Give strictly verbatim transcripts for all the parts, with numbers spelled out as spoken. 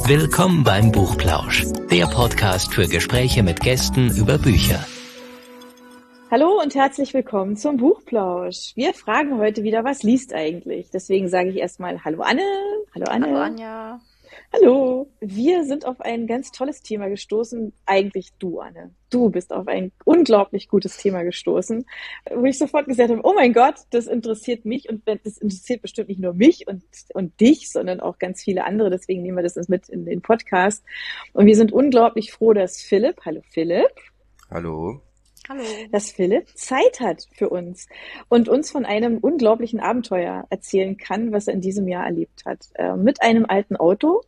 Willkommen beim Buchplausch, der Podcast für Gespräche mit Gästen über Bücher. Hallo und herzlich willkommen zum Buchplausch. Wir fragen heute wieder, was liest eigentlich? Deswegen sage ich erstmal Hallo Anne. Hallo Anne. Hallo Anja. Hallo. Wir sind auf ein ganz tolles Thema gestoßen. Eigentlich du, Anne. Du bist auf ein unglaublich gutes Thema gestoßen, wo ich sofort gesagt habe, oh mein Gott, das interessiert mich und das interessiert bestimmt nicht nur mich und, und dich, sondern auch ganz viele andere. Deswegen nehmen wir das mit in den Podcast. Und wir sind unglaublich froh, dass Philipp, hallo Philipp. Hallo. Hallo. Dass Philipp Zeit hat für uns und uns von einem unglaublichen Abenteuer erzählen kann, was er in diesem Jahr erlebt hat. Äh, mit einem alten Auto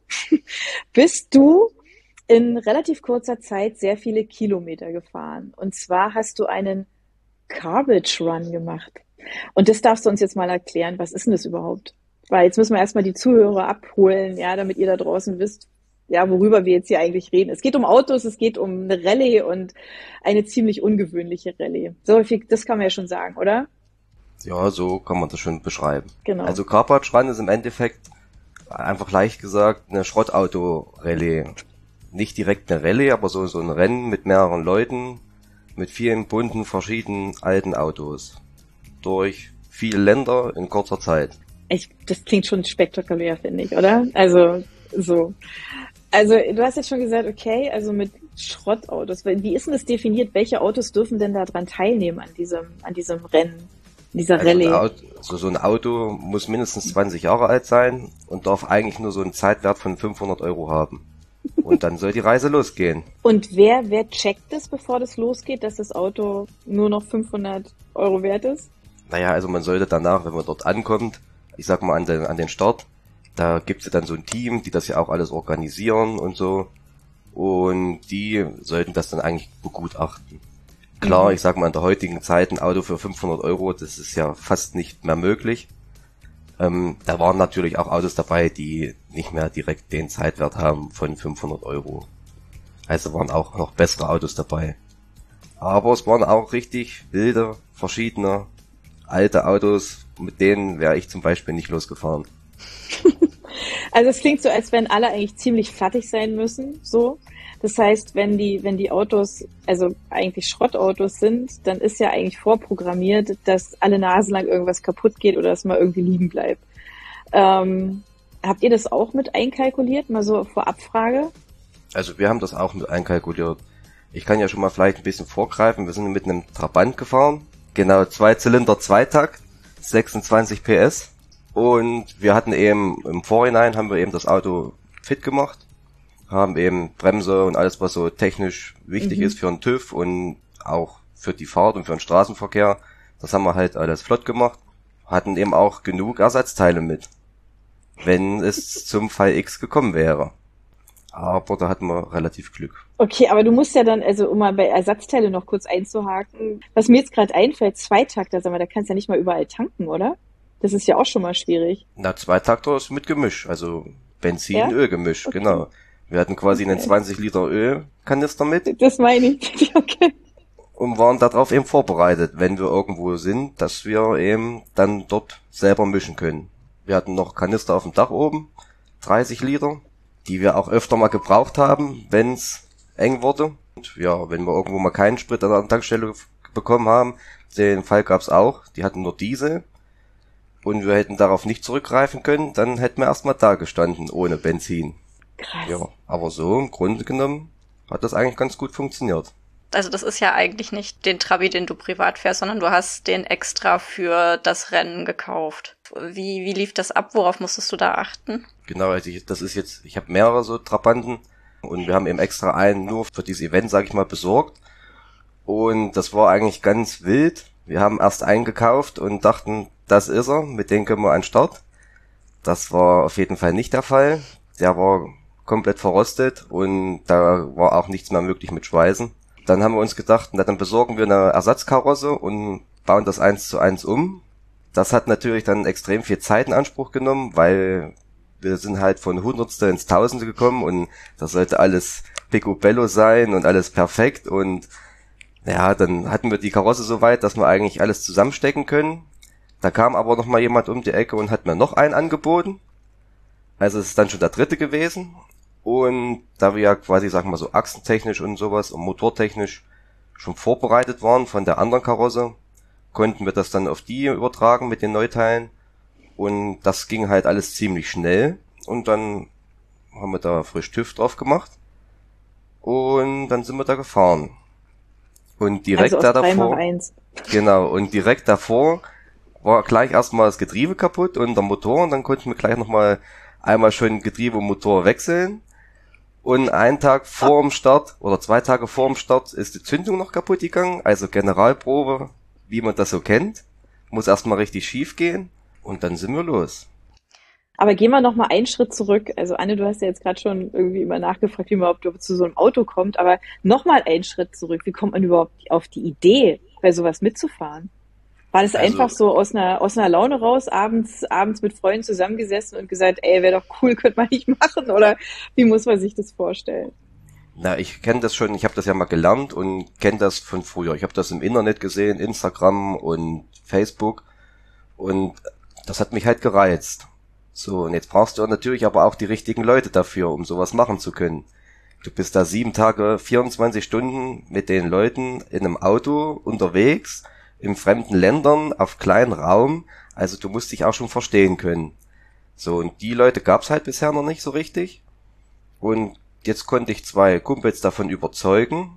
bist du in relativ kurzer Zeit sehr viele Kilometer gefahren. Und zwar hast du einen Garbage Run gemacht. Und das darfst du uns jetzt mal erklären. Was ist denn das überhaupt? Weil jetzt müssen wir erstmal die Zuhörer abholen, ja, damit ihr da draußen wisst, ja, worüber wir jetzt hier eigentlich reden. Es geht um Autos, es geht um eine Rallye und eine ziemlich ungewöhnliche Rallye. So viel, das kann man ja schon sagen, oder? Ja, so kann man das schon beschreiben. Genau. Also Garbage Run ist im Endeffekt einfach leicht gesagt eine Schrottauto-Rallye. Nicht direkt eine Rallye, aber so, so ein Rennen mit mehreren Leuten, mit vielen bunten, verschiedenen alten Autos. Durch viele Länder in kurzer Zeit. Ich, das klingt schon spektakulär, finde ich, oder? Also, so. Also, du hast jetzt schon gesagt, okay, also mit Schrottautos. Wie ist denn das definiert? Welche Autos dürfen denn da dran teilnehmen an diesem, an diesem Rennen, dieser Also Rallye? ein Auto, also so ein Auto muss mindestens zwanzig Jahre alt sein und darf eigentlich nur so einen Zeitwert von fünfhundert Euro haben. Und dann soll die Reise losgehen. Und wer, wer checkt das, bevor das losgeht, dass das Auto nur noch fünfhundert Euro wert ist? Naja, also man sollte danach, wenn man dort ankommt, ich sag mal an den, an den Start, da gibt's ja dann so ein Team, die das ja auch alles organisieren und so. Und die sollten das dann eigentlich begutachten. Klar, mhm. ich sag mal, in der heutigen Zeit ein Auto für fünfhundert Euro, das ist ja fast nicht mehr möglich. Ähm, da waren natürlich auch Autos dabei, die nicht mehr direkt den Zeitwert haben von fünfhundert Euro. Also waren auch noch bessere Autos dabei. Aber es waren auch richtig wilde, verschiedene, alte Autos, mit denen wäre ich zum Beispiel nicht losgefahren. Also es klingt so, als wenn alle eigentlich ziemlich fertig sein müssen, so. Das heißt, wenn die, wenn die Autos, also eigentlich Schrottautos sind, dann ist ja eigentlich vorprogrammiert, dass alle Nasen lang irgendwas kaputt geht oder dass mal irgendwie liegen bleibt. Ähm, habt ihr das auch mit einkalkuliert, mal so vor Abfrage? Also wir haben das auch mit einkalkuliert. Ich kann ja schon mal vielleicht ein bisschen vorgreifen. Wir sind mit einem Trabant gefahren. Genau, zwei Zylinder, Zweitakt, sechsundzwanzig P S. Und wir hatten eben, im Vorhinein haben wir eben das Auto fit gemacht, haben eben Bremse und alles, was so technisch wichtig mhm. ist für einen TÜV und auch für die Fahrt und für den Straßenverkehr. Das haben wir halt alles flott gemacht, hatten eben auch genug Ersatzteile mit, wenn es zum Fall X gekommen wäre. Aber da hatten wir relativ Glück. Okay, aber du musst ja dann, also um mal bei Ersatzteile noch kurz einzuhaken, was mir jetzt gerade einfällt, Zweitakter, sag mal, da kannst du ja nicht mal überall tanken, oder? Das ist ja auch schon mal schwierig. Na, Zweitakter ist mit Gemisch, also Benzin, ja? Ölgemisch, okay. Genau. Wir hatten quasi okay. einen zwanzig Liter Ölkanister mit. Das meine ich, okay. Und waren darauf eben vorbereitet, wenn wir irgendwo sind, dass wir eben dann dort selber mischen können. Wir hatten noch Kanister auf dem Dach oben, dreißig Liter, die wir auch öfter mal gebraucht haben, wenn es eng wurde. Und ja, wenn wir irgendwo mal keinen Sprit an der Tankstelle bekommen haben, den Fall gab's auch, die hatten nur Diesel. Und wir hätten darauf nicht zurückgreifen können, dann hätten wir erstmal da gestanden, ohne Benzin. Krass. Ja, aber so im Grunde genommen hat das eigentlich ganz gut funktioniert. Also das ist ja eigentlich nicht den Trabi, den du privat fährst, sondern du hast den extra für das Rennen gekauft. Wie, wie lief das ab? Worauf musstest du da achten? Genau, also ich, das ist jetzt, ich habe mehrere so Trabanten und wir haben eben extra einen nur für dieses Event, sag ich mal, besorgt. Und das war eigentlich ganz wild. Wir haben erst einen gekauft und dachten, das ist er, mit dem können wir an den Start. Das war auf jeden Fall nicht der Fall. Der war komplett verrostet und da war auch nichts mehr möglich mit Schweißen. Dann haben wir uns gedacht, na dann besorgen wir eine Ersatzkarosse und bauen das eins zu eins um. Das hat natürlich dann extrem viel Zeit in Anspruch genommen, weil wir sind halt von Hundertstel ins Tausende gekommen und das sollte alles picobello sein und alles perfekt und ja, dann hatten wir die Karosse so weit, dass wir eigentlich alles zusammenstecken können. Da kam aber noch mal jemand um die Ecke und hat mir noch einen angeboten. Also es ist dann schon der dritte gewesen. Und da wir ja quasi, sagen wir mal so, achsentechnisch und sowas und motortechnisch schon vorbereitet waren von der anderen Karosse, konnten wir das dann auf die übertragen mit den Neuteilen. Und das ging halt alles ziemlich schnell. Und dann haben wir da frisch TÜV drauf gemacht. Und dann sind wir da gefahren. Und direkt also da drei davor, mal eins. genau, und direkt davor war gleich erstmal das Getriebe kaputt und der Motor. Und dann konnten wir gleich nochmal einmal schön Getriebe und Motor wechseln. Und einen Tag vor dem Start oder zwei Tage vor dem Start ist die Zündung noch kaputt gegangen. Also Generalprobe, wie man das so kennt. Muss erstmal richtig schief gehen. Und dann sind wir los. Aber gehen wir noch mal einen Schritt zurück. Also Anne, du hast ja jetzt gerade schon irgendwie immer nachgefragt, wie man überhaupt zu so einem Auto kommt. Aber noch mal einen Schritt zurück. Wie kommt man überhaupt auf die Idee, bei sowas mitzufahren? War das Also, einfach so aus einer, aus einer Laune raus, abends, abends mit Freunden zusammengesessen und gesagt, ey, wäre doch cool, könnte man nicht machen? Oder wie muss man sich das vorstellen? Na, ich kenne das schon, ich habe das ja mal gelernt und kenne das von früher. Ich habe das im Internet gesehen, Instagram und Facebook. Und das hat mich halt gereizt. So, und jetzt brauchst du natürlich aber auch die richtigen Leute dafür, um sowas machen zu können. Du bist da sieben Tage, vierundzwanzig Stunden mit den Leuten in einem Auto unterwegs, in fremden Ländern, auf kleinen Raum, also du musst dich auch schon verstehen können. So, und die Leute gab's halt bisher noch nicht so richtig. Und jetzt konnte ich zwei Kumpels davon überzeugen.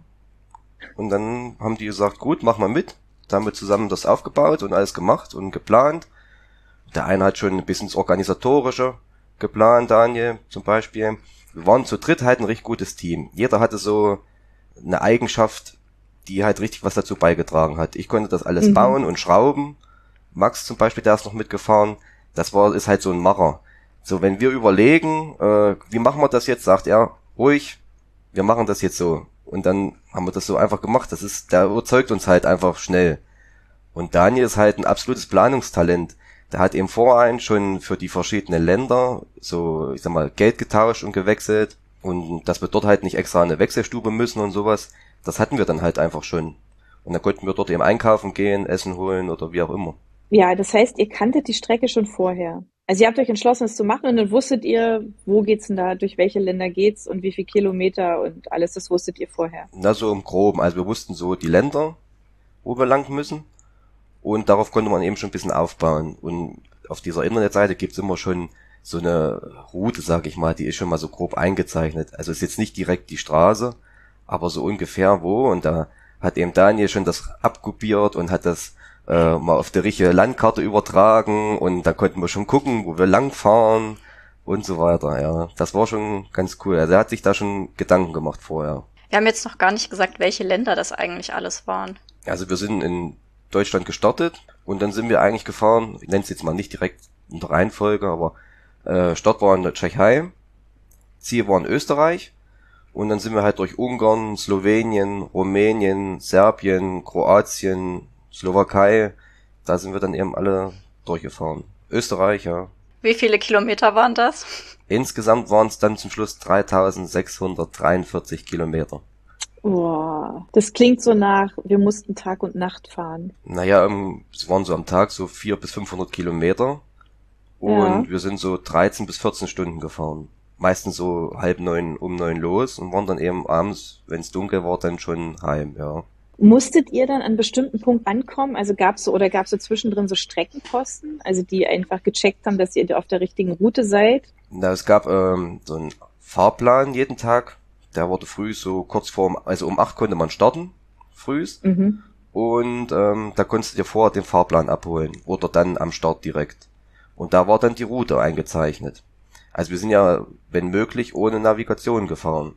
Und dann haben die gesagt, gut, mach mal mit. Da haben wir zusammen das aufgebaut und alles gemacht und geplant. Der eine hat schon ein bisschen das Organisatorische geplant, Daniel zum Beispiel. Wir waren zu dritt halt ein richtig gutes Team. Jeder hatte so eine Eigenschaft, die halt richtig was dazu beigetragen hat. Ich konnte das alles mhm. bauen und schrauben. Max zum Beispiel, der ist noch mitgefahren. Das war, ist halt so ein Macher. So, wenn wir überlegen, äh, wie machen wir das jetzt, sagt er, ruhig, wir machen das jetzt so. Und dann haben wir das so einfach gemacht. Das ist, der überzeugt uns halt einfach schnell. Und Daniel ist halt ein absolutes Planungstalent. Der hat im Vorhinein schon für die verschiedenen Länder so, ich sag mal, Geld getauscht und gewechselt. Und dass wir dort halt nicht extra eine Wechselstube müssen und sowas, das hatten wir dann halt einfach schon. Und dann konnten wir dort eben einkaufen gehen, Essen holen oder wie auch immer. Ja, das heißt, ihr kanntet die Strecke schon vorher. Also ihr habt euch entschlossen, es zu machen und dann wusstet ihr, wo geht's denn da, durch welche Länder geht's und wie viel Kilometer und alles, das wusstet ihr vorher. Na, so im Groben. Also wir wussten so die Länder, wo wir lang müssen. Und darauf konnte man eben schon ein bisschen aufbauen. Und auf dieser Internetseite gibt's immer schon so eine Route, sag ich mal, die ist schon mal so grob eingezeichnet. Also ist jetzt nicht direkt die Straße, aber so ungefähr wo. Und da hat eben Daniel schon das abkopiert und hat das äh, mal auf die richtige Landkarte übertragen. Und da konnten wir schon gucken, wo wir langfahren und so weiter. Ja, das war schon ganz cool. Also er hat sich da schon Gedanken gemacht vorher. Wir haben jetzt noch gar nicht gesagt, welche Länder das eigentlich alles waren. Also wir sind in Deutschland gestartet und dann sind wir eigentlich gefahren, ich nenne es jetzt mal nicht direkt in der Reihenfolge, aber äh, Start war in der Tschechei, Ziel war in Österreich und dann sind wir halt durch Ungarn, Slowenien, Rumänien, Serbien, Kroatien, Slowakei, da sind wir dann eben alle durchgefahren. Österreich, ja. Wie viele Kilometer waren das? Insgesamt waren es dann zum Schluss dreitausendsechshundertdreiundvierzig Kilometer. Boah, das klingt so nach, wir mussten Tag und Nacht fahren. Naja, um, es waren so am Tag so vierhundert bis fünfhundert Kilometer und ja. Wir sind so dreizehn bis vierzehn Stunden gefahren. Meistens so halb neun, um neun los und waren dann eben abends, wenn es dunkel war, dann schon heim, ja. Musstet ihr dann an einem bestimmten Punkt ankommen? Also gab's so, oder gab's so zwischendrin so Streckenposten, also die einfach gecheckt haben, dass ihr auf der richtigen Route seid? Na, es gab ähm, so einen Fahrplan jeden Tag. Der wurde früh so kurz vor, also um acht konnte man starten, frühst. Mhm. Und ähm, da konntest du dir vorher den Fahrplan abholen oder dann am Start direkt. Und da war dann die Route eingezeichnet. Also wir sind ja, wenn möglich, ohne Navigation gefahren.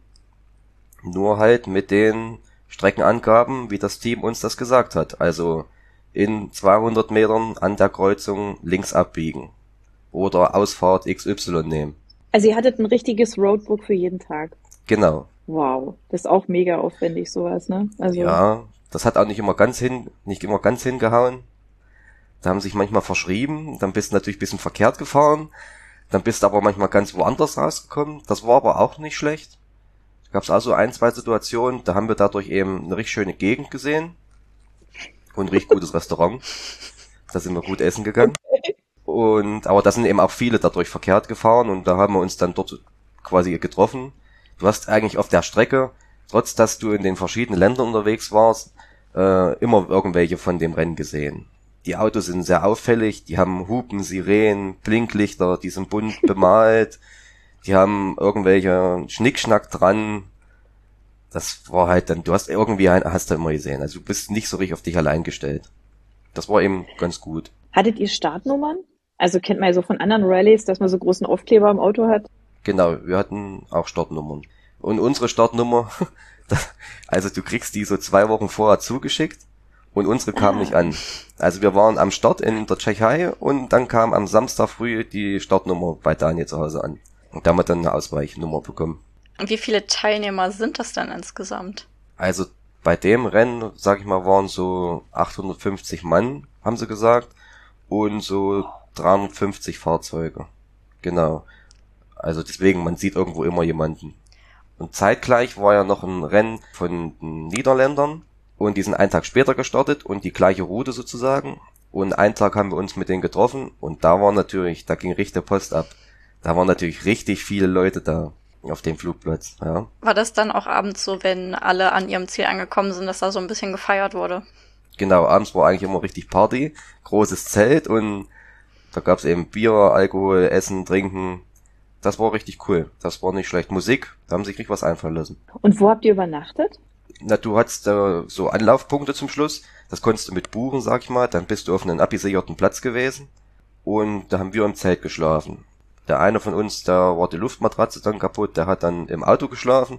Nur halt mit den Streckenangaben, wie das Team uns das gesagt hat. Also in zweihundert Metern an der Kreuzung links abbiegen oder Ausfahrt X Y nehmen. Also ihr hattet ein richtiges Roadbook für jeden Tag? Genau. Wow, das ist auch mega aufwendig, sowas, ne? Also ja, das hat auch nicht immer ganz hin, nicht immer ganz hingehauen. Da haben sich manchmal verschrieben, dann bist du natürlich ein bisschen verkehrt gefahren, dann bist du aber manchmal ganz woanders rausgekommen. Das war aber auch nicht schlecht. Da gab es also ein, zwei Situationen, da haben wir dadurch eben eine richtig schöne Gegend gesehen und ein richtig gutes Restaurant. Da sind wir gut essen gegangen. Und aber da sind eben auch viele dadurch verkehrt gefahren und da haben wir uns dann dort quasi getroffen. Du hast eigentlich auf der Strecke, trotz dass du in den verschiedenen Ländern unterwegs warst, äh, immer irgendwelche von dem Rennen gesehen. Die Autos sind sehr auffällig, die haben Hupen, Sirenen, Blinklichter, die sind bunt bemalt, die haben irgendwelche Schnickschnack dran. Das war halt dann, du hast irgendwie, ein, hast du immer gesehen, also du bist nicht so richtig auf dich allein gestellt. Das war eben ganz gut. Hattet ihr Startnummern? Also kennt man ja so von anderen Rallyes, dass man so großen Aufkleber im Auto hat. Genau, wir hatten auch Startnummern. Und unsere Startnummer, also du kriegst die so zwei Wochen vorher zugeschickt und unsere kam ah. nicht an. Also wir waren am Start in der Tschechei und dann kam am Samstag früh die Startnummer bei Daniel zu Hause an. Und da haben wir dann eine Ausweichnummer bekommen. Und wie viele Teilnehmer sind das dann insgesamt? Also bei dem Rennen, sag ich mal, waren so achthundertfünfzig Mann, haben sie gesagt, und so dreihundertfünfzig Fahrzeuge. Genau. Also deswegen, man sieht irgendwo immer jemanden. Und zeitgleich war ja noch ein Rennen von den Niederländern und die sind einen Tag später gestartet und die gleiche Route sozusagen. Und einen Tag haben wir uns mit denen getroffen und da war natürlich, da ging richtig Post ab. Da waren natürlich richtig viele Leute da auf dem Flugplatz, ja. War das dann auch abends so, wenn alle an ihrem Ziel angekommen sind, dass da so ein bisschen gefeiert wurde? Genau, abends war eigentlich immer richtig Party, großes Zelt und da gab's eben Bier, Alkohol, Essen, Trinken. Das war richtig cool. Das war nicht schlecht. Musik, da haben sich richtig was einfallen lassen. Und wo habt ihr übernachtet? Na, du hattest da so Anlaufpunkte zum Schluss. Das konntest du mit buchen, sag ich mal. Dann bist du auf einem abgesicherten Platz gewesen. Und da haben wir im Zelt geschlafen. Der eine von uns, da war die Luftmatratze dann kaputt. Der hat dann im Auto geschlafen.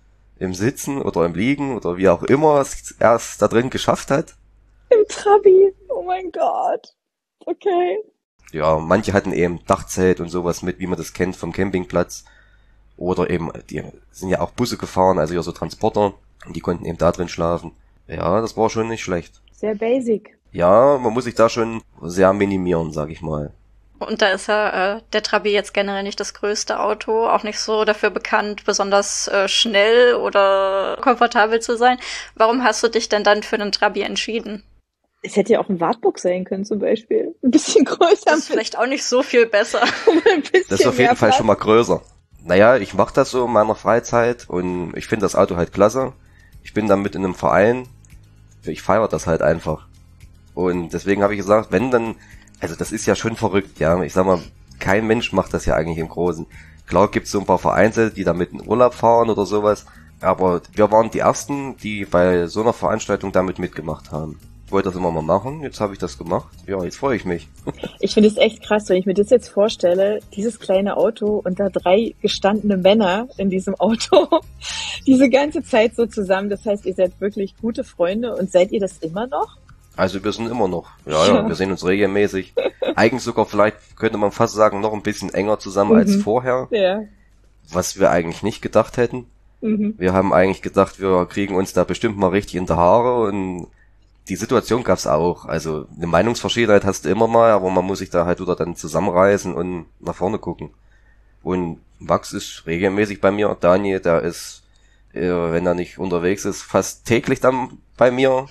Im Sitzen oder im Liegen oder wie auch immer es erst da drin geschafft hat. Im Trabi. Oh mein Gott. Okay. Ja, manche hatten eben Dachzelt und sowas mit, wie man das kennt vom Campingplatz. Oder eben, die sind ja auch Busse gefahren, also ja so Transporter. Und die konnten eben da drin schlafen. Ja, das war schon nicht schlecht. Sehr basic. Ja, man muss sich da schon sehr minimieren, sag ich mal. Und da ist ja äh, der Trabi jetzt generell nicht das größte Auto, auch nicht so dafür bekannt, besonders äh, schnell oder komfortabel zu sein. Warum hast du dich denn dann für den Trabi entschieden? Es hätte ja auch ein Wartburg sein können zum Beispiel. Ein bisschen größer. Das ist vielleicht auch nicht so viel besser. Ein bisschen das ist auf jeden mehr Fall Platz. schon mal größer. Naja, ich mache das so in meiner Freizeit und ich finde das Auto halt klasse. Ich bin dann mit in einem Verein. Ich feiere das halt einfach. Und deswegen habe ich gesagt, wenn dann, also das ist ja schon verrückt, ja. Ich sag mal, kein Mensch macht das ja eigentlich im Großen. Klar gibt's so ein paar Vereine, die damit in Urlaub fahren oder sowas. Aber wir waren die Ersten, die bei so einer Veranstaltung damit mitgemacht haben. Ich wollte das immer mal machen, jetzt habe ich das gemacht. Ja, jetzt freue ich mich. Ich finde es echt krass, wenn ich mir das jetzt vorstelle, dieses kleine Auto und da drei gestandene Männer in diesem Auto, diese ganze Zeit so zusammen. Das heißt, ihr seid wirklich gute Freunde und seid ihr das immer noch? Also wir sind immer noch, ja, ja, wir sehen uns regelmäßig. Eigentlich sogar vielleicht, könnte man fast sagen, noch ein bisschen enger zusammen mhm. als vorher. Ja. Was wir eigentlich nicht gedacht hätten. Mhm. Wir haben eigentlich gedacht, wir kriegen uns da bestimmt mal richtig in die Haare und die Situation gab's auch. Also eine Meinungsverschiedenheit hast du immer mal, aber man muss sich da halt wieder dann zusammenreißen und nach vorne gucken. Und Max ist regelmäßig bei mir, Daniel, der ist, äh, wenn er nicht unterwegs ist, fast täglich dann bei mir.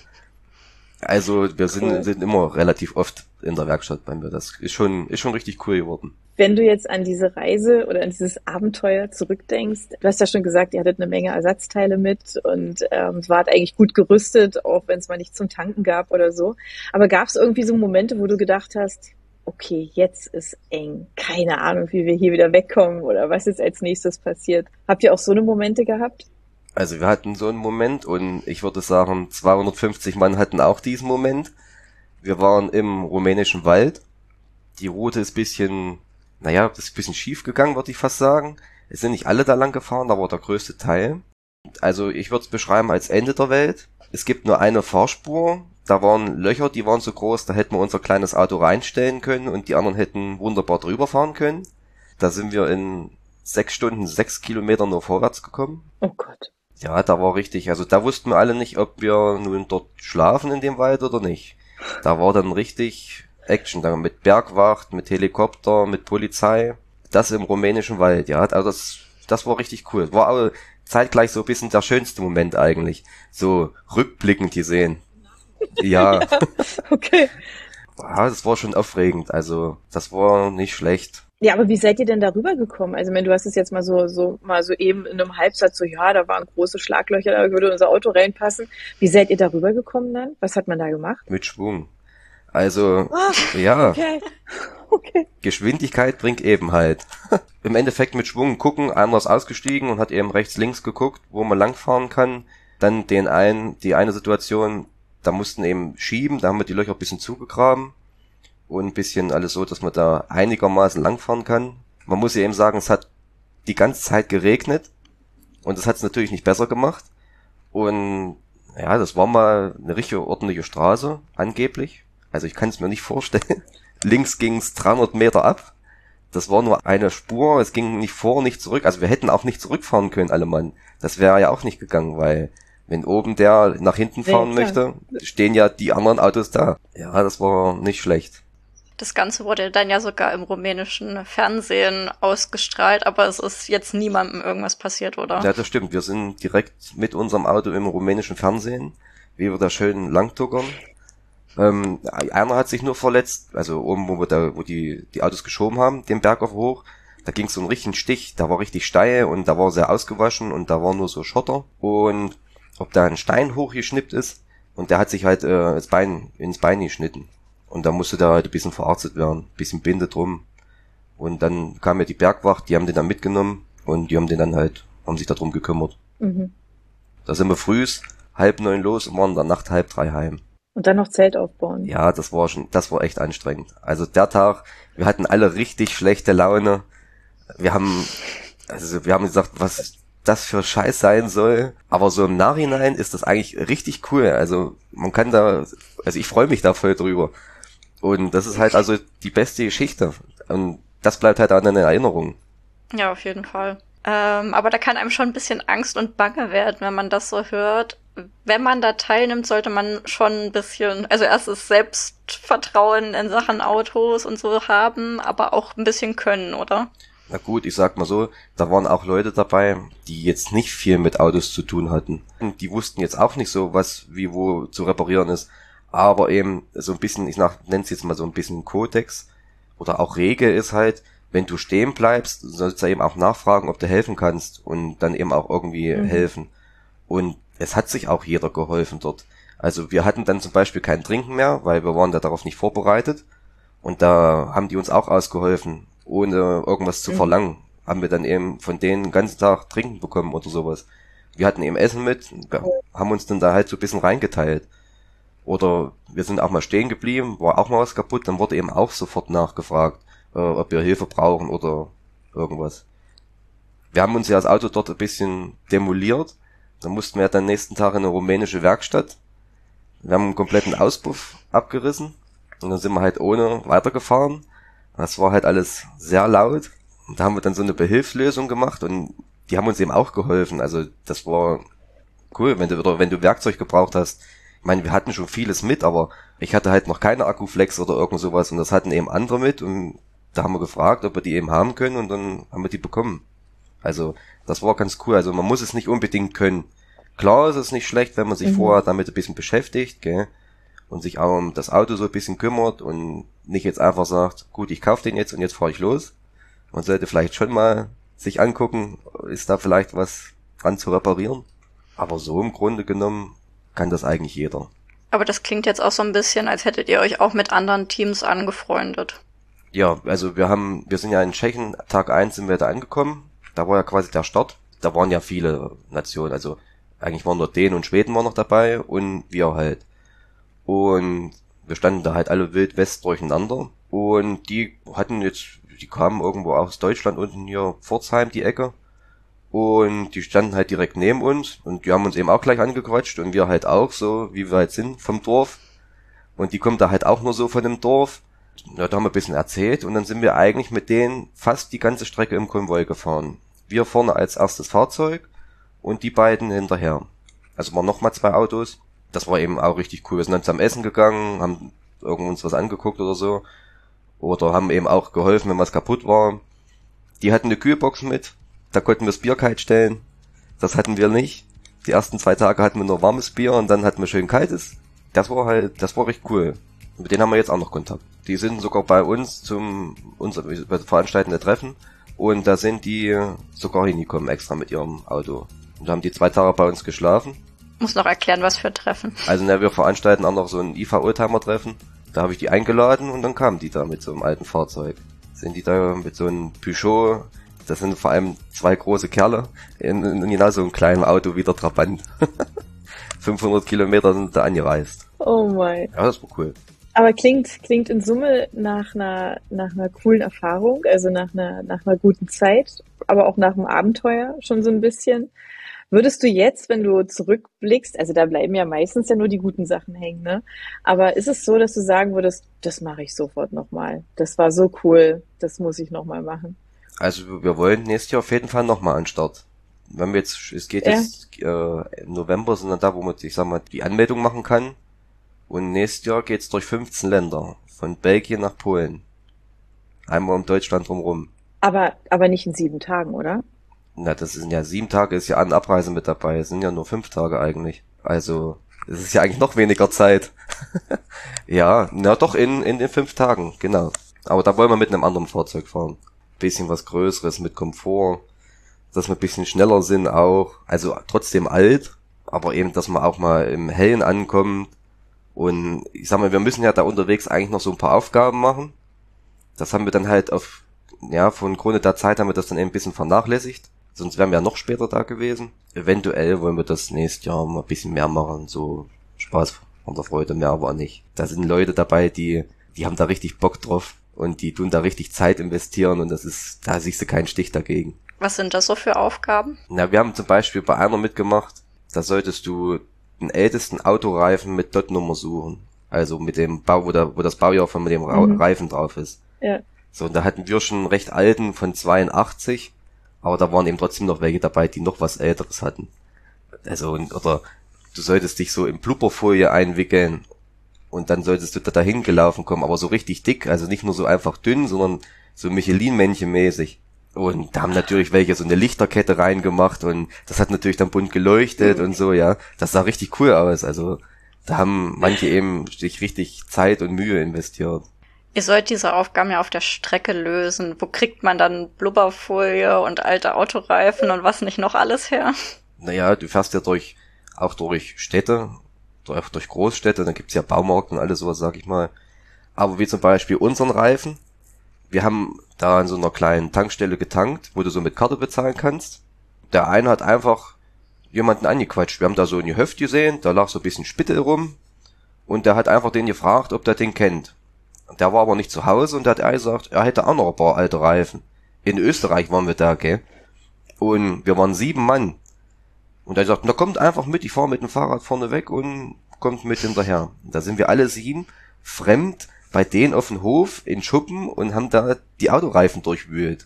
Also wir sind, cool. sind immer relativ oft in der Werkstatt bei mir. Das ist schon, ist schon richtig cool geworden. Wenn du jetzt an diese Reise oder an dieses Abenteuer zurückdenkst, du hast ja schon gesagt, ihr hattet eine Menge Ersatzteile mit und ähm, wart eigentlich gut gerüstet, auch wenn es mal nicht zum Tanken gab oder so. Aber gab es irgendwie so Momente, wo du gedacht hast, okay, jetzt ist eng, keine Ahnung, wie wir hier wieder wegkommen oder was jetzt als nächstes passiert. Habt ihr auch so eine Momente gehabt? Also wir hatten so einen Moment und ich würde sagen, zweihundertfünfzig Mann hatten auch diesen Moment. Wir waren im rumänischen Wald. Die Route ist bisschen, naja, das ist ein bisschen schief gegangen, würde ich fast sagen. Es sind nicht alle da lang gefahren, aber der größte Teil. Also ich würde es beschreiben als Ende der Welt. Es gibt nur eine Fahrspur. Da waren Löcher, die waren so groß, da hätten wir unser kleines Auto reinstellen können und die anderen hätten wunderbar drüber fahren können. Da sind wir in sechs Stunden, sechs Kilometer nur vorwärts gekommen. Oh Gott. Ja, da war richtig, also da wussten wir alle nicht, ob wir nun dort schlafen in dem Wald oder nicht. Da war dann richtig Action, da mit Bergwacht, mit Helikopter, mit Polizei. Das im rumänischen Wald, ja, also das, das war richtig cool. War aber zeitgleich so ein bisschen der schönste Moment eigentlich. So rückblickend gesehen. Ja. Ja, okay. Ja, das war schon aufregend, also das war nicht schlecht. Ja, aber wie seid ihr denn darüber gekommen? Also, wenn du hast es jetzt mal so, so, mal so eben in einem Halbsatz so, ja, da waren große Schlaglöcher, da würde unser Auto reinpassen. Wie seid ihr darüber gekommen dann? Was hat man da gemacht? Mit Schwung. Also, Ah, ja, okay. Okay. Geschwindigkeit bringt Ebenheit. Im Endeffekt mit Schwung gucken, einer ist ausgestiegen und hat eben rechts, links geguckt, wo man langfahren kann. Dann den einen, die eine Situation, da mussten eben schieben, da haben wir die Löcher ein bisschen zugegraben. Und ein bisschen alles so, dass man da einigermaßen langfahren kann. Man muss ja eben sagen, es hat die ganze Zeit geregnet und das hat es natürlich nicht besser gemacht. Und ja, das war mal eine richtige ordentliche Straße, angeblich. Also ich kann es mir nicht vorstellen. Links ging es dreihundert Meter ab. Das war nur eine Spur, es ging nicht vor, nicht zurück. Also wir hätten auch nicht zurückfahren können, alle Mann. Das wäre ja auch nicht gegangen, weil wenn oben der nach hinten fahren Ja, möchte, stehen ja die anderen Autos da. Ja, das war nicht schlecht. Das Ganze wurde dann ja sogar im rumänischen Fernsehen ausgestrahlt, aber es ist jetzt niemandem irgendwas passiert, oder? Ja, das stimmt. Wir sind direkt mit unserem Auto im rumänischen Fernsehen, wie wir da schön langtuckern. Ähm, einer hat sich nur verletzt, also oben, wo wir da, wo die, die Autos geschoben haben, den Berg auf hoch. Da ging es so einen richtigen Stich, da war richtig steil und da war sehr ausgewaschen und da war nur so Schotter. Und ob da ein Stein hochgeschnippt ist und der hat sich halt äh, ins Bein, ins Bein geschnitten. Und da musste der halt ein bisschen verarztet werden, ein bisschen Binde drum. Und dann kam ja die Bergwacht, die haben den dann mitgenommen und die haben den dann halt, haben sich darum gekümmert. Mhm. Da sind wir frühs, halb neun los und waren dann Nacht halb drei heim. Und dann noch Zelt aufbauen. Ja, das war schon, das war echt anstrengend. Also der Tag, wir hatten alle richtig schlechte Laune. Wir haben, also wir haben gesagt, was das für Scheiß sein soll. Aber so im Nachhinein ist das eigentlich richtig cool. Also man kann da, also ich freue mich da voll drüber. Und das ist halt also die beste Geschichte. Und das bleibt halt an in Erinnerung. Ja, auf jeden Fall. Ähm, aber da kann einem schon ein bisschen Angst und Bange werden, wenn man das so hört. Wenn man da teilnimmt, sollte man schon ein bisschen, also erstes Selbstvertrauen in Sachen Autos und so haben, aber auch ein bisschen können, oder? Na gut, ich sag mal so, da waren auch Leute dabei, die jetzt nicht viel mit Autos zu tun hatten. Und die wussten jetzt auch nicht so, was wie wo zu reparieren ist. Aber eben so ein bisschen, ich nenne es jetzt mal so ein bisschen Kodex oder auch Regel ist halt, wenn du stehen bleibst, sollst du eben auch nachfragen, ob du helfen kannst und dann eben auch irgendwie mhm. helfen. Und es hat sich auch jeder geholfen dort. Also wir hatten dann zum Beispiel kein Trinken mehr, weil wir waren da darauf nicht vorbereitet. Und da haben die uns auch ausgeholfen, ohne irgendwas zu mhm. verlangen. Haben wir dann eben von denen den ganzen Tag Trinken bekommen oder sowas. Wir hatten eben Essen mit, haben uns dann da halt so ein bisschen reingeteilt. Oder wir sind auch mal stehen geblieben, war auch mal was kaputt, dann wurde eben auch sofort nachgefragt, äh, ob wir Hilfe brauchen oder irgendwas. Wir haben uns ja das Auto dort ein bisschen demoliert, dann mussten wir ja dann nächsten Tag in eine rumänische Werkstatt. Wir haben einen kompletten Auspuff abgerissen und dann sind wir halt ohne weitergefahren. Das war halt alles sehr laut. Und da haben wir dann so eine Behilfslösung gemacht und die haben uns eben auch geholfen. Also das war cool, wenn du, oder wenn du Werkzeug gebraucht hast. Ich meine, wir hatten schon vieles mit, aber ich hatte halt noch keine Akkuflex oder irgend sowas und das hatten eben andere mit und da haben wir gefragt, ob wir die eben haben können und dann haben wir die bekommen. Also, das war ganz cool. Also, man muss es nicht unbedingt können. Klar ist es nicht schlecht, wenn man sich mhm. vorher damit ein bisschen beschäftigt, gell, und sich auch um das Auto so ein bisschen kümmert und nicht jetzt einfach sagt, gut, ich kaufe den jetzt und jetzt fahre ich los. Man sollte vielleicht schon mal sich angucken, ist da vielleicht was dran zu reparieren. Aber so im Grunde genommen kann das eigentlich jeder. Aber das klingt jetzt auch so ein bisschen, als hättet ihr euch auch mit anderen Teams angefreundet. Ja, also wir haben, wir sind ja in Tschechien, Tag eins sind wir da angekommen. Da war ja quasi der Start. Da waren ja viele Nationen, also eigentlich waren nur Dänen und Schweden waren noch dabei und wir halt. Und wir standen da halt alle wild west durcheinander. Und die hatten jetzt, die kamen irgendwo aus Deutschland unten hier, Pforzheim, die Ecke. Und die standen halt direkt neben uns und die haben uns eben auch gleich angequatscht und wir halt auch, so wie wir halt sind vom Dorf. Und die kommen da halt auch nur so von dem Dorf. Ja, da haben wir ein bisschen erzählt und dann sind wir eigentlich mit denen fast die ganze Strecke im Konvoi gefahren. Wir vorne als erstes Fahrzeug und die beiden hinterher. Also waren nochmal zwei Autos. Das war eben auch richtig cool. Wir sind dann zum Essen gegangen, haben irgend uns was angeguckt oder so. Oder haben eben auch geholfen, wenn was kaputt war. Die hatten eine Kühlbox mit. Da konnten wir das Bier kalt stellen. Das hatten wir nicht. Die ersten zwei Tage hatten wir nur warmes Bier und dann hatten wir schön kaltes. Das war halt, das war recht cool. Mit denen haben wir jetzt auch noch Kontakt. Die sind sogar bei uns zum unser bei veranstaltenden Treffen und da sind die sogar hingekommen extra mit ihrem Auto. Und da haben die zwei Tage bei uns geschlafen. Muss noch erklären, was für Treffen. Also na, wir veranstalten auch noch so ein I V-Oldtimer-Treffen. Da habe ich die eingeladen und dann kamen die da mit so einem alten Fahrzeug. Sind die da mit so einem Peugeot, das sind vor allem zwei große Kerle, in, in genau so einem kleinen Auto wie der Trabant. fünfhundert Kilometer sind da angereist. Oh mein. Ja, das war cool. Aber klingt, klingt in Summe nach einer, nach einer coolen Erfahrung, also nach einer, nach einer guten Zeit, aber auch nach einem Abenteuer schon so ein bisschen. Würdest du jetzt, wenn du zurückblickst, also da bleiben ja meistens ja nur die guten Sachen hängen, ne? Aber ist es so, dass du sagen würdest, das mache ich sofort nochmal. Das war so cool, das muss ich nochmal machen. Also wir wollen nächstes Jahr auf jeden Fall nochmal an den Start. Wenn wir jetzt, es geht Ja. jetzt äh, im November, sind dann da, wo man, ich sag mal, die Anmeldung machen kann. Und nächstes Jahr geht's durch fünfzehn Länder. Von Belgien nach Polen. Einmal um Deutschland drumrum. Aber, aber nicht in sieben Tagen, oder? Na, das sind ja sieben Tage, ist ja An- und Abreise mit dabei. Es sind ja nur fünf Tage eigentlich. Also, es ist ja eigentlich noch weniger Zeit. Ja, na doch, in, in den fünf Tagen, genau. Aber da wollen wir mit einem anderen Fahrzeug fahren. Bisschen was Größeres, mit Komfort. Dass wir ein bisschen schneller sind auch. Also trotzdem alt, aber eben, dass man auch mal im Hellen ankommt. Und ich sag mal, wir müssen ja da unterwegs eigentlich noch so ein paar Aufgaben machen. Das haben wir dann halt auf, ja, von Grunde der Zeit haben wir das dann eben ein bisschen vernachlässigt. Sonst wären wir ja noch später da gewesen. Eventuell wollen wir das nächstes Jahr mal ein bisschen mehr machen. So Spaß von der Freude, mehr aber auch nicht. Da sind Leute dabei, die, die haben da richtig Bock drauf. Und die tun da richtig Zeit investieren und das ist, da siehst du keinen Stich dagegen. Was sind das so für Aufgaben? Na, wir haben zum Beispiel bei einer mitgemacht, da solltest du den ältesten Autoreifen mit Dot-Nummer suchen. Also mit dem Bau, wo, der, wo das Baujahr von dem Ra- Mhm. Reifen drauf ist. Ja. So, und da hatten wir schon einen recht alten von zweiundachtzig, aber da waren eben trotzdem noch welche dabei, die noch was Älteres hatten. Also, oder du solltest dich so in Blubberfolie einwickeln und dann solltest du da dahin gelaufen kommen, aber so richtig dick, also nicht nur so einfach dünn, sondern so Michelin-Männchen-mäßig. Und da haben natürlich welche so eine Lichterkette reingemacht und das hat natürlich dann bunt geleuchtet und so, ja. Das sah richtig cool aus, also da haben manche eben sich richtig Zeit und Mühe investiert. Ihr sollt diese Aufgaben ja auf der Strecke lösen. Wo kriegt man dann Blubberfolie und alte Autoreifen und was nicht noch alles her? Naja, du fährst ja durch, auch durch Städte, durch, durch Großstädte, dann gibt's ja Baumarkt und alles sowas, sag ich mal. Aber wie zum Beispiel unseren Reifen, wir haben da an so einer kleinen Tankstelle getankt, wo du so mit Karte bezahlen kannst. Der eine hat einfach jemanden angequatscht. Wir haben da so ein Gehöft gesehen, da lag so ein bisschen Spittel rum und der hat einfach den gefragt, ob der den kennt. Der war aber nicht zu Hause und der hat gesagt, er hätte auch noch ein paar alte Reifen. In Österreich waren wir da, gell? Und wir waren sieben Mann. Und er sagt, na kommt einfach mit, ich fahre mit dem Fahrrad vorne weg und kommt mit hinterher. Da sind wir alle sieben fremd bei denen auf dem Hof in Schuppen und haben da die Autoreifen durchwühlt.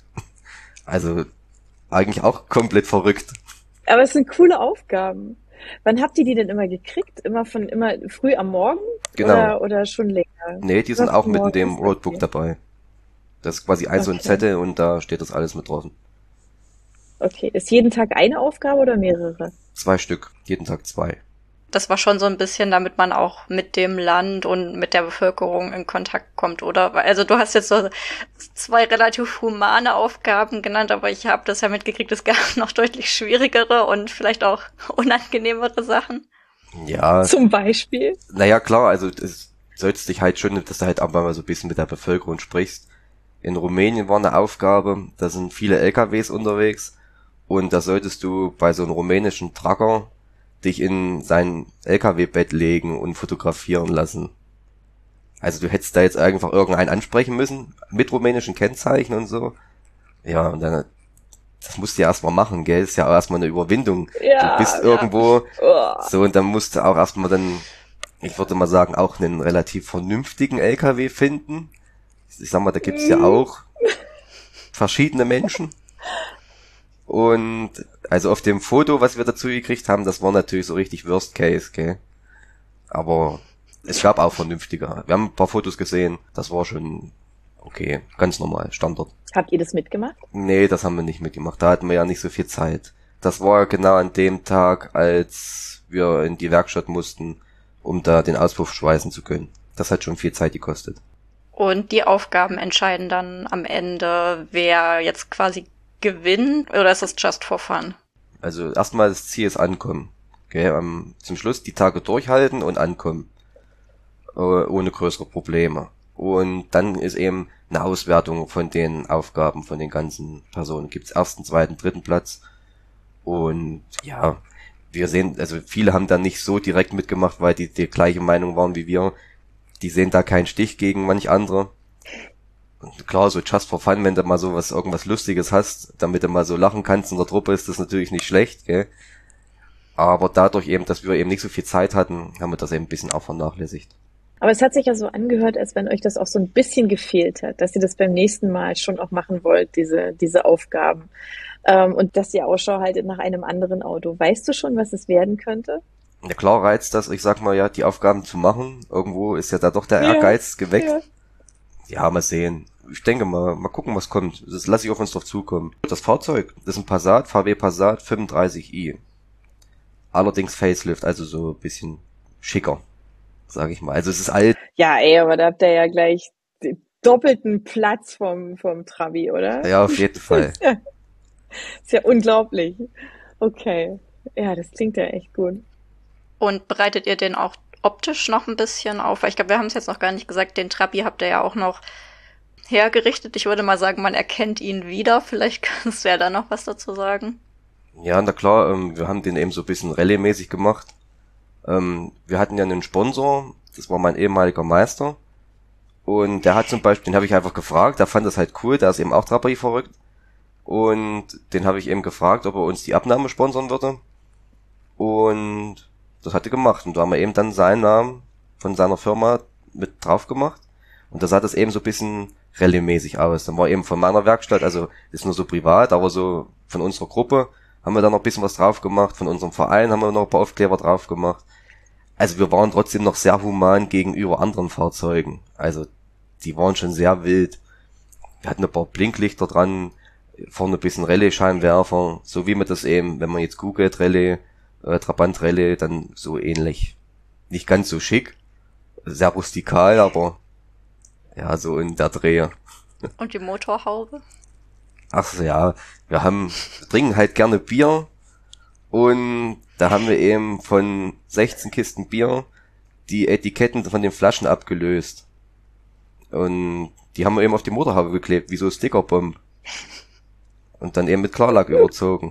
Also eigentlich auch komplett verrückt. Aber es sind coole Aufgaben. Wann habt ihr die denn immer gekriegt? Immer von, immer früh am Morgen? Genau. Oder, oder schon länger? Nee, die sind Was auch mit in morgens? dem Roadbook Okay. dabei. Das ist quasi ein so ein Okay. Zettel und da steht das alles mit drauf. Okay. Ist jeden Tag eine Aufgabe oder mehrere? Zwei Stück, jeden Tag zwei. Das war schon so ein bisschen, damit man auch mit dem Land und mit der Bevölkerung in Kontakt kommt, oder? Also du hast jetzt so zwei relativ humane Aufgaben genannt, aber ich habe das ja mitgekriegt, es gab noch deutlich schwierigere und vielleicht auch unangenehmere Sachen. Ja, Zum Beispiel? naja, klar, also es sollst dich halt schon, dass du halt auch mal so ein bisschen mit der Bevölkerung sprichst. In Rumänien war eine Aufgabe, da sind viele L K Ws unterwegs und da solltest du bei so einem rumänischen Trucker dich in sein L K W-Bett legen und fotografieren lassen. Also du hättest da jetzt einfach irgendeinen ansprechen müssen, mit rumänischen Kennzeichen und so. Ja, und dann, das musst du ja erstmal machen, gell? Ist ja auch erstmal eine Überwindung. Ja, Du bist ja. irgendwo, Oh. so, und dann musst du auch erstmal dann, ich würde mal sagen, auch einen relativ vernünftigen L K W finden. Ich sag mal, da gibt's ja auch verschiedene Menschen. Und also auf dem Foto, was wir dazu gekriegt haben, das war natürlich so richtig Worst Case, gell? Aber es gab auch vernünftiger. Wir haben ein paar Fotos gesehen, das war schon okay, ganz normal, Standard. Habt ihr das mitgemacht? Nee, das haben wir nicht mitgemacht, da hatten wir ja nicht so viel Zeit. Das war genau an dem Tag, als wir in die Werkstatt mussten, um da den Auspuff schweißen zu können. Das hat schon viel Zeit gekostet. Und die Aufgaben entscheiden dann am Ende, wer jetzt quasi gewinnt, oder ist es just for fun? Also erstmal das Ziel ist ankommen. Okay, ähm, zum Schluss die Tage durchhalten und ankommen. Äh, ohne größere Probleme. Und dann ist eben eine Auswertung von den Aufgaben von den ganzen Personen. Gibt's ersten, zweiten, dritten Platz. Und ja, wir sehen, also viele haben da nicht so direkt mitgemacht, weil die die gleiche Meinung waren wie wir. Die sehen da keinen Stich gegen manch andere. Und klar, so just for fun, wenn du mal so was, irgendwas Lustiges hast, damit du mal so lachen kannst in der Truppe, ist das natürlich nicht schlecht, gell? Aber dadurch eben, dass wir eben nicht so viel Zeit hatten, haben wir das eben ein bisschen auch vernachlässigt. Aber es hat sich ja so angehört, als wenn euch das auch so ein bisschen gefehlt hat, dass ihr das beim nächsten Mal schon auch machen wollt, diese, diese Aufgaben. Ähm, und dass ihr Ausschau haltet nach einem anderen Auto. Weißt du schon, was es werden könnte? Ja, klar reizt das, ich sag mal ja, die Aufgaben zu machen. Irgendwo ist ja da doch der Ja, Ehrgeiz geweckt. ja. Ja, mal sehen. Ich denke mal, mal gucken, was kommt. Das lasse ich auf uns drauf zukommen. Das Fahrzeug, das ist ein Passat, V W Passat fünfunddreißig i. Allerdings Facelift, also so ein bisschen schicker, sage ich mal. Also es ist alt. Ja, ey, aber da habt ihr ja gleich den doppelten Platz vom, vom Trabi, oder? Ja, auf jeden Fall. Ist ja, ist ja unglaublich. Okay. Ja, das klingt ja echt gut. Und bereitet ihr den auch optisch noch ein bisschen auf? Weil ich glaube, wir haben es jetzt noch gar nicht gesagt, den Trabi habt ihr ja auch noch hergerichtet. Ich würde mal sagen, man erkennt ihn wieder. Vielleicht kannst du ja da noch was dazu sagen. Ja, na klar, ähm, wir haben den eben so ein bisschen Rallye-mäßig gemacht. Ähm, wir hatten ja einen Sponsor, das war mein ehemaliger Meister. Und der hat zum Beispiel, den habe ich einfach gefragt, der fand das halt cool, der ist eben auch Trapperie verrückt. Und den habe ich eben gefragt, ob er uns die Abnahme sponsern würde. Und das hat er gemacht. Und da haben wir eben dann seinen Namen von seiner Firma mit drauf gemacht. Und da sah das eben so ein bisschen Rallye-mäßig aus. Dann war eben von meiner Werkstatt, also ist nur so privat, aber so von unserer Gruppe haben wir da noch ein bisschen was drauf gemacht. Von unserem Verein haben wir noch ein paar Aufkleber drauf gemacht. Also wir waren trotzdem noch sehr human gegenüber anderen Fahrzeugen. Also die waren schon sehr wild. Wir hatten ein paar Blinklichter dran, vorne ein bisschen Rallye-Scheinwerfer, so wie man das eben, wenn man jetzt googelt, Rallye, äh, Trabant Rallye, dann so ähnlich. Nicht ganz so schick, sehr rustikal, aber ja, so in der Dreh. Und die Motorhaube? Ach so, ja, wir haben, wir trinken halt gerne Bier und da haben wir eben von sechzehn Kisten Bier die Etiketten von den Flaschen abgelöst. Und die haben wir eben auf die Motorhaube geklebt, wie so Stickerbomb. Und dann eben mit Klarlack überzogen.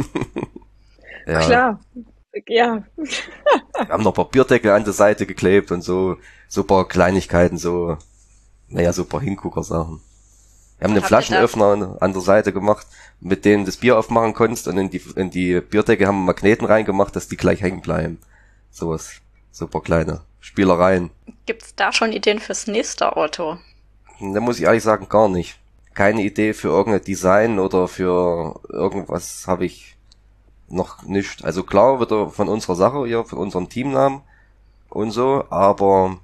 Ja. Klar, ja. Wir haben noch ein paar Bierdeckel an der Seite geklebt und so, so ein paar Kleinigkeiten, so, naja, so ein paar Hingucker-Sachen. Wir haben einen Flaschenöffner an der Seite gemacht, mit dem du das Bier aufmachen konntest, und in die, in die Bierdecke haben wir Magneten reingemacht, dass die gleich hängen bleiben. Sowas. So ein paar kleine Spielereien. Gibt's da schon Ideen fürs nächste Auto? Da muss ich ehrlich sagen, gar nicht. Keine Idee für irgendein Design oder für irgendwas habe ich noch nicht. Also klar wird er von unserer Sache hier, von unserem Teamnamen und so, aber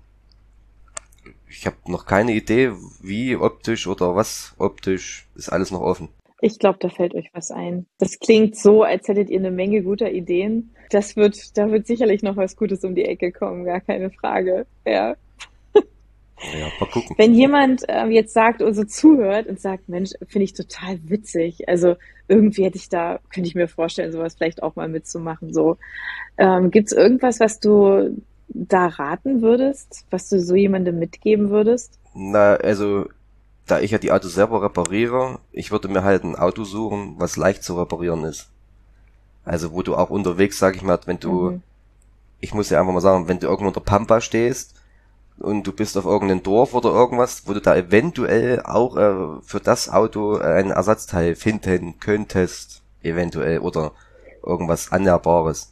ich habe noch keine Idee, wie optisch oder was optisch, ist alles noch offen. Ich glaube, da fällt euch was ein. Das klingt so, als hättet ihr eine Menge guter Ideen. Das wird, da wird sicherlich noch was Gutes um die Ecke kommen, gar keine Frage. Ja. Ja, mal gucken. Wenn jemand ähm, jetzt sagt oder so zuhört und sagt, Mensch, finde ich total witzig. Also irgendwie hätte ich da, könnte ich mir vorstellen, sowas vielleicht auch mal mitzumachen. So, ähm, gibt's irgendwas, was du da raten würdest, was du so jemandem mitgeben würdest? Na, also da ich ja die Autos selber repariere, ich würde mir halt ein Auto suchen, was leicht zu reparieren ist. Also wo du auch unterwegs, sag ich mal, wenn du, mhm. ich muss ja einfach mal sagen, wenn du irgendwo unter Pampa stehst und du bist auf irgendeinem Dorf oder irgendwas, wo du da eventuell auch äh, für das Auto äh, ein Ersatzteil finden könntest, eventuell, oder irgendwas Annäherbares.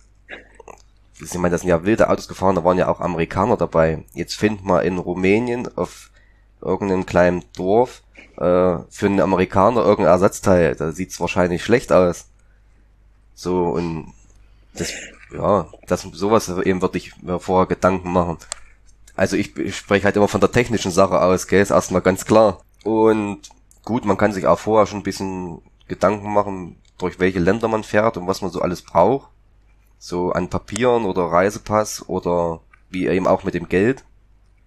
Ich meine, das sind ja wilde Autos gefahren, da waren ja auch Amerikaner dabei. Jetzt find mal in Rumänien auf irgendeinem kleinen Dorf äh, für einen Amerikaner irgendein Ersatzteil, da sieht's wahrscheinlich schlecht aus. So, und das, ja, das, sowas eben würde ich mir vorher Gedanken machen. Also ich, ich spreche halt immer von der technischen Sache aus, gell, ist erstmal ganz klar. Und gut, man kann sich auch vorher schon ein bisschen Gedanken machen, durch welche Länder man fährt und was man so alles braucht. So an Papieren oder Reisepass oder wie eben auch mit dem Geld.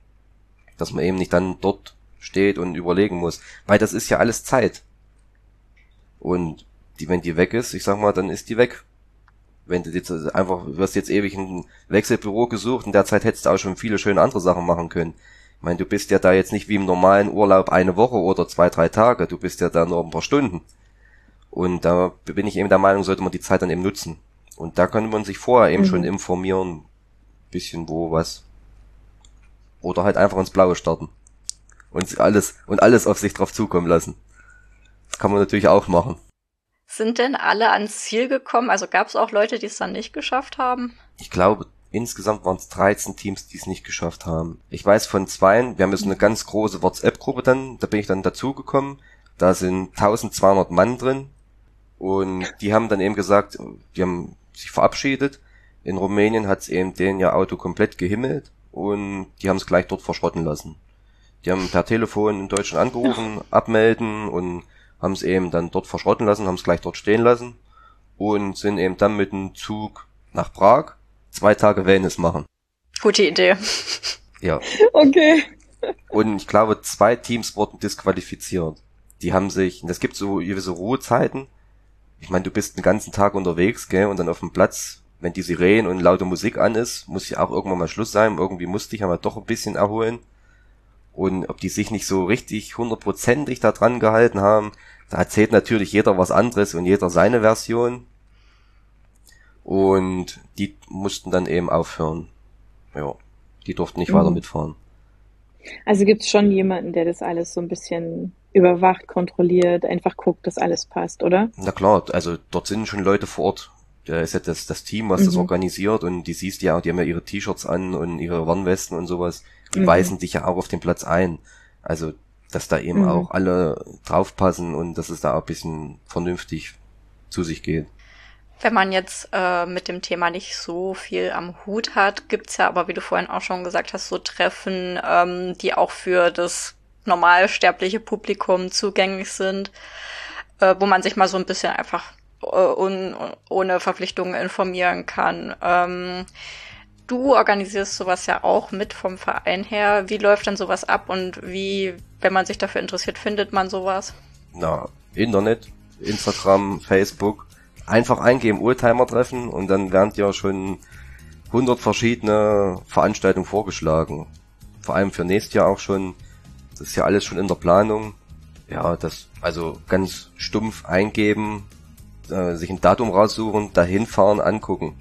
dass man eben nicht dann dort steht und überlegen muss, weil das ist ja alles Zeit. Und die, wenn die weg ist, ich sag mal, dann ist die weg. Wenn du jetzt einfach, du hast jetzt ewig ein Wechselbüro gesucht, in der Zeit hättest du auch schon viele schöne andere Sachen machen können. Ich meine, du bist ja da jetzt nicht wie im normalen Urlaub eine Woche oder zwei, drei Tage, du bist ja da nur ein paar Stunden. Und da bin ich eben der Meinung, sollte man die Zeit dann eben nutzen. Und da könnte man sich vorher eben mhm. schon informieren, bisschen wo, was. Oder halt einfach ins Blaue starten. Und alles, und alles auf sich drauf zukommen lassen. Das kann man natürlich auch machen. Sind denn alle ans Ziel gekommen? Also gab es auch Leute, die es dann nicht geschafft haben? Ich glaube, insgesamt waren es dreizehn Teams, die es nicht geschafft haben. Ich weiß von zweien, wir haben jetzt eine ganz große WhatsApp-Gruppe dann, da bin ich dann dazugekommen. Da sind eintausendzweihundert Mann drin. Und die haben dann eben gesagt, die haben sich verabschiedet. In Rumänien hat es eben denen ihr Auto komplett gehimmelt und die haben es gleich dort verschrotten lassen. Die haben per Telefon in Deutschland angerufen, abmelden und haben es eben dann dort verschrotten lassen, haben es gleich dort stehen lassen und sind eben dann mit dem Zug nach Prag zwei Tage Wellness machen. Gute Idee. Ja. Okay. Und ich glaube, zwei Teams wurden disqualifiziert. Die haben sich, das gibt so gewisse Ruhezeiten. Ich meine, du bist den ganzen Tag unterwegs, gell, und dann auf dem Platz, wenn die Sirenen und laute Musik an ist, muss ja auch irgendwann mal Schluss sein. Irgendwie musste ich aber doch ein bisschen erholen. Und ob die sich nicht so richtig hundertprozentig da dran gehalten haben, da erzählt natürlich jeder was anderes und jeder seine Version. Und die mussten dann eben aufhören. Ja, die durften nicht mhm. weiter mitfahren. Also gibt's schon jemanden, der das alles so ein bisschen überwacht, kontrolliert, einfach guckt, dass alles passt, oder? Na klar, also dort sind schon Leute vor Ort. Da ist ja das, das Team, was mhm. das organisiert, und die siehst ja auch, die haben ja ihre T-Shirts an und ihre Warnwesten und sowas. Die mhm. weisen dich ja auch auf den Platz ein. Also, dass da eben mhm. auch alle draufpassen und dass es da auch ein bisschen vernünftig zu sich geht. Wenn man jetzt äh, mit dem Thema nicht so viel am Hut hat, gibt's ja aber, wie du vorhin auch schon gesagt hast, so Treffen, ähm, die auch für das normalsterbliche Publikum zugänglich sind, äh, wo man sich mal so ein bisschen einfach äh, un, ohne Verpflichtungen informieren kann. Ähm, du organisierst sowas ja auch mit vom Verein her. Wie läuft denn sowas ab und wie, wenn man sich dafür interessiert, findet man sowas? Na, Internet, Instagram, Facebook. Einfach eingeben, Oldtimer-Treffen, und dann werden dir schon hundert verschiedene Veranstaltungen vorgeschlagen. Vor allem für nächstes Jahr auch schon. Das ist ja alles schon in der Planung. Ja, das, also ganz stumpf eingeben, äh, sich ein Datum raussuchen, dahin fahren, angucken.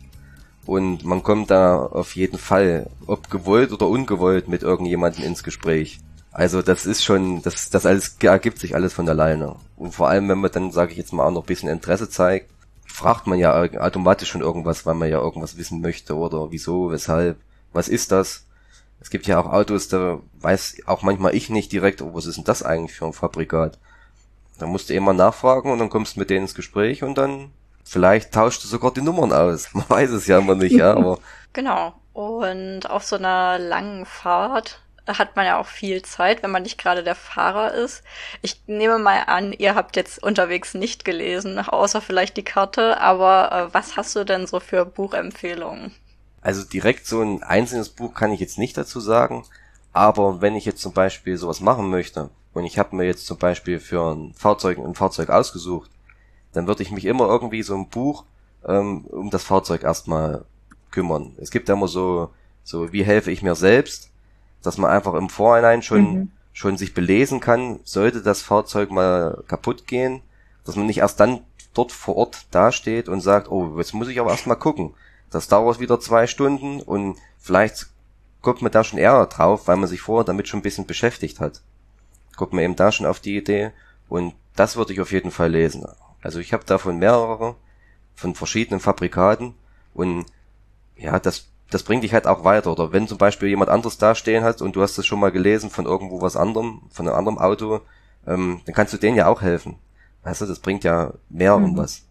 Und man kommt da auf jeden Fall, ob gewollt oder ungewollt, mit irgendjemandem ins Gespräch. Also das ist schon, das, das alles ergibt sich alles von alleine. Und vor allem, wenn man dann, sage ich jetzt mal, auch noch ein bisschen Interesse zeigt, fragt man ja automatisch schon irgendwas, weil man ja irgendwas wissen möchte, oder wieso, weshalb, was ist das? Es gibt ja auch Autos, da weiß auch manchmal ich nicht direkt, oh, was ist denn das eigentlich für ein Fabrikat? Da musst du immer nachfragen und dann kommst du mit denen ins Gespräch und dann vielleicht tauscht du sogar die Nummern aus. Man weiß es ja immer nicht, ja, aber... Genau. Und auf so einer langen Fahrt hat man ja auch viel Zeit, wenn man nicht gerade der Fahrer ist. Ich nehme mal an, ihr habt jetzt unterwegs nicht gelesen, außer vielleicht die Karte, aber äh, was hast du denn so für Buchempfehlungen? Also direkt so ein einzelnes Buch kann ich jetzt nicht dazu sagen, aber wenn ich jetzt zum Beispiel sowas machen möchte und ich habe mir jetzt zum Beispiel für ein Fahrzeug ein Fahrzeug ausgesucht, dann würde ich mich immer irgendwie so ein Buch ähm, um das Fahrzeug erstmal kümmern. Es gibt ja immer so, so wie helfe ich mir selbst, dass man einfach im Vorhinein schon mhm. schon sich belesen kann, sollte das Fahrzeug mal kaputt gehen, dass man nicht erst dann dort vor Ort dasteht und sagt, oh, jetzt muss ich aber erst mal gucken. Das dauert wieder zwei Stunden und vielleicht kommt man da schon eher drauf, weil man sich vorher damit schon ein bisschen beschäftigt hat. Kommt man eben da schon auf die Idee, und das würde ich auf jeden Fall lesen. Also ich habe davon mehrere, von verschiedenen Fabrikaten, und ja, das das bringt dich halt auch weiter. Oder wenn zum Beispiel jemand anderes da stehen hat und du hast es schon mal gelesen von irgendwo was anderem, von einem anderen Auto, ähm, dann kannst du denen ja auch helfen. Weißt du, das bringt ja mehr mhm. um was.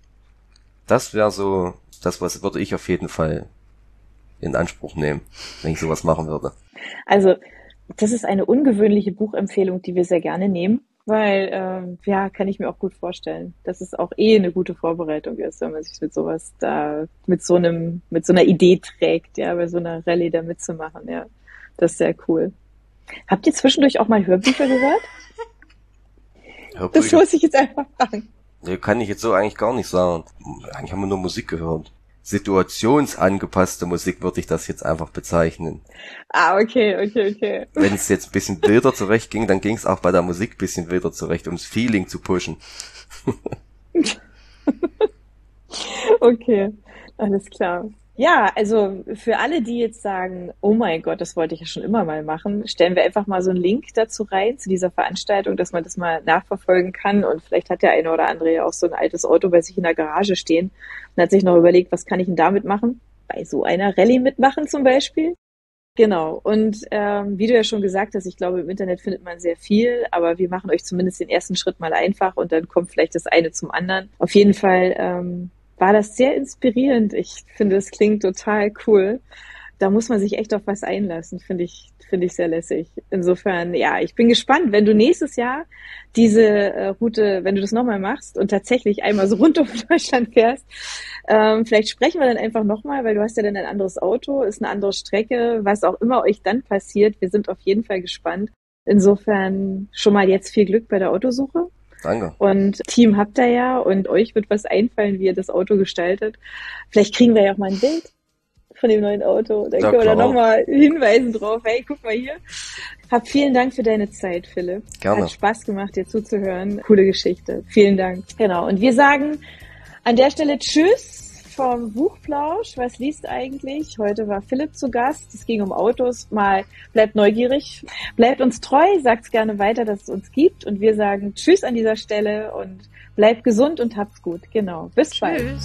Das wäre so, das was würde ich auf jeden Fall in Anspruch nehmen, wenn ich sowas machen würde. Also, das ist eine ungewöhnliche Buchempfehlung, die wir sehr gerne nehmen, weil, ähm, ja, kann ich mir auch gut vorstellen, dass es auch eh eine gute Vorbereitung ist, wenn man sich mit sowas da, mit so einem, mit so einer Idee trägt, ja, bei so einer Rallye da mitzumachen, ja. Das ist sehr cool. Habt ihr zwischendurch auch mal Hörbücher gehört? Hörbücher? Das muss ich jetzt einfach fragen. Nee, kann ich jetzt so eigentlich gar nicht sagen. Eigentlich haben wir nur Musik gehört. Situationsangepasste Musik würde ich das jetzt einfach bezeichnen. Ah, okay, okay, okay. Wenn es jetzt ein bisschen wilder zurecht ging, dann ging es auch bei der Musik ein bisschen wilder zurecht, ums Feeling zu pushen. Okay, alles klar. Ja, also für alle, die jetzt sagen, oh mein Gott, das wollte ich ja schon immer mal machen, stellen wir einfach mal so einen Link dazu rein, zu dieser Veranstaltung, dass man das mal nachverfolgen kann. Und vielleicht hat der eine oder andere ja auch so ein altes Auto bei sich in der Garage stehen und hat sich noch überlegt, was kann ich denn damit machen? Bei so einer Rallye mitmachen zum Beispiel. Genau, und ähm, wie du ja schon gesagt hast, ich glaube, im Internet findet man sehr viel, aber wir machen euch zumindest den ersten Schritt mal einfach und dann kommt vielleicht das eine zum anderen. Auf jeden Fall ähm, war das sehr inspirierend. Ich finde, es klingt total cool. Da muss man sich echt auf was einlassen, finde ich, finde ich sehr lässig. Insofern, ja, ich bin gespannt, wenn du nächstes Jahr diese äh, Route, wenn du das nochmal machst und tatsächlich einmal so rund um Deutschland fährst, ähm, vielleicht sprechen wir dann einfach nochmal, weil du hast ja dann ein anderes Auto, ist eine andere Strecke, was auch immer euch dann passiert. Wir sind auf jeden Fall gespannt. Insofern schon mal jetzt viel Glück bei der Autosuche. Danke. Und Team habt ihr ja und euch wird was einfallen, wie ihr das Auto gestaltet. Vielleicht kriegen wir ja auch mal ein Bild von dem neuen Auto. Dann ja, können wir da klar. nochmal hinweisen drauf. Hey, guck mal hier. Hab vielen Dank für deine Zeit, Philipp. Gerne. Hat Spaß gemacht, dir zuzuhören. Coole Geschichte. Vielen Dank. Genau. Und wir sagen an der Stelle Tschüss vom Buchplausch. Was liest eigentlich? Heute war Philipp zu Gast. Es ging um Autos. Mal bleibt neugierig, bleibt uns treu, sagt's gerne weiter, dass es uns gibt. Und wir sagen Tschüss an dieser Stelle und bleibt gesund und habt's gut. Genau. Bis Tschüss. bald.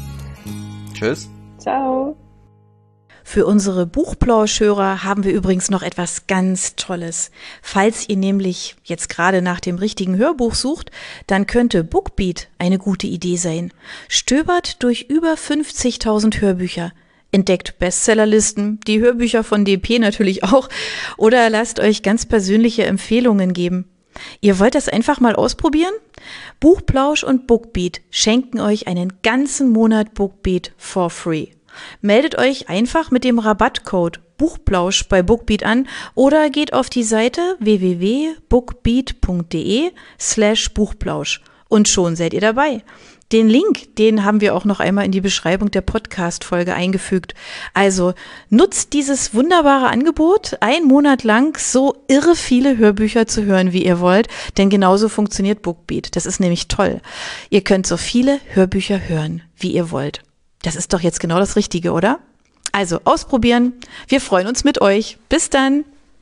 Tschüss. Ciao. Für unsere Buchplauschhörer haben wir übrigens noch etwas ganz Tolles. Falls ihr nämlich jetzt gerade nach dem richtigen Hörbuch sucht, dann könnte Bookbeat eine gute Idee sein. Stöbert durch über fünfzigtausend Hörbücher, entdeckt Bestsellerlisten, die Hörbücher von D P natürlich auch, oder lasst euch ganz persönliche Empfehlungen geben. Ihr wollt das einfach mal ausprobieren? Buchplausch und Bookbeat schenken euch einen ganzen Monat Bookbeat for free. Meldet euch einfach mit dem Rabattcode Buchplausch bei Bookbeat an oder geht auf die Seite w w w punkt bookbeat punkt d e slash Buchplausch und schon seid ihr dabei. Den Link, den haben wir auch noch einmal in die Beschreibung der Podcast-Folge eingefügt. Also nutzt dieses wunderbare Angebot, einen Monat lang so irre viele Hörbücher zu hören, wie ihr wollt, denn genauso funktioniert Bookbeat. Das ist nämlich toll. Ihr könnt so viele Hörbücher hören, wie ihr wollt. Das ist doch jetzt genau das Richtige, oder? Also ausprobieren. Wir freuen uns mit euch. Bis dann.